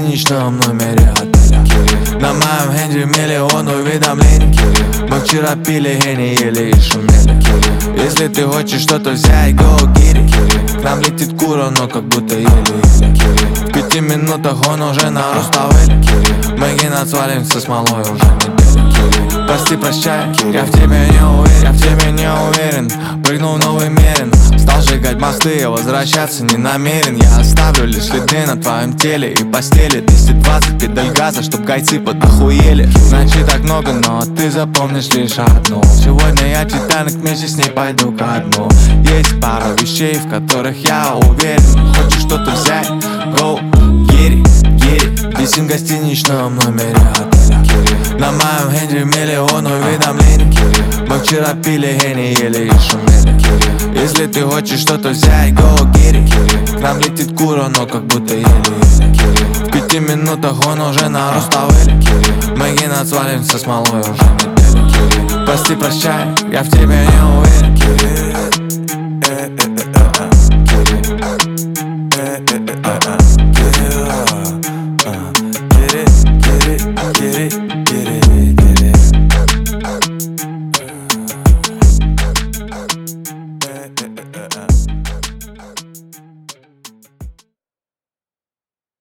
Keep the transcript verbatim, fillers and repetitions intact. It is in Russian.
гостиничном номере отеля. На моем хенде миллион уведомлений. Мы вчера пили гени, ели и шумели. Если ты хочешь что-то взять, go get it. К нам летит Кура, но как будто еле-еле. В пяти минутах он уже на Руставеле. Мы генат свалим со смолой уже неделю. Прости, прощай, я в тебе не уверен, я в тебе не уверен. Прыгнул в новый Мерин, стал сжигать мосты, я возвращаться не намерен. Я оставлю лишь следы на твоем теле и постели. Двести двадцать педаль газа, чтоб гайцы подохуели. Значит так много, но ты запомнишь лишь одну. Сегодня я Титаник, вместе с ней пойду ко дну. Есть пара вещей, в которых я уверен. Хочешь что-то взять? Go, get it, get it. Висим в гостиничном номере отеля. На моем хенде миллион уведомлений. Мы вчера пили гени, ели и шумели. Если ты хочешь что-то взять, go get it. К нам летит Кура, но как будто еле-еле. В пяти минутах он уже на Руставеле. Мы генат свалим со смолой уже неделю. Прости, прощай, я в тебе не уверен.